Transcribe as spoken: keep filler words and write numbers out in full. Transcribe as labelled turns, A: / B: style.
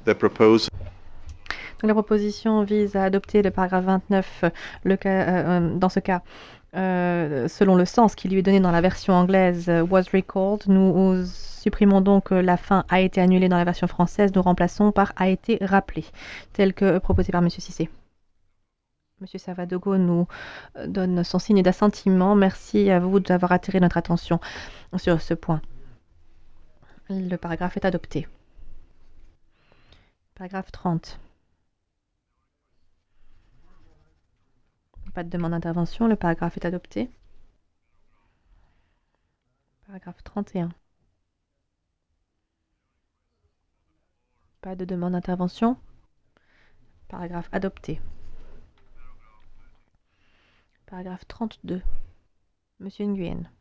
A: The proposal
B: Donc, la proposition vise à adopter le paragraphe vingt-neuf, le cas, euh, dans ce cas, euh, selon le sens qui lui est donné dans la version anglaise euh, was recalled. Nous supprimons donc euh, la fin a été annulée dans la version française. Nous remplaçons par a été rappelé, tel que euh, proposé par Monsieur Cissé. Monsieur Savadogo nous euh, donne son signe d'assentiment. Merci à vous d'avoir attiré notre attention sur ce point. Le paragraphe est adopté. Paragraphe trente. Pas de demande d'intervention. Le paragraphe est adopté. Paragraphe trente et un. Pas de demande d'intervention. Paragraphe adopté. Paragraphe trente-deux. Monsieur Nguyen.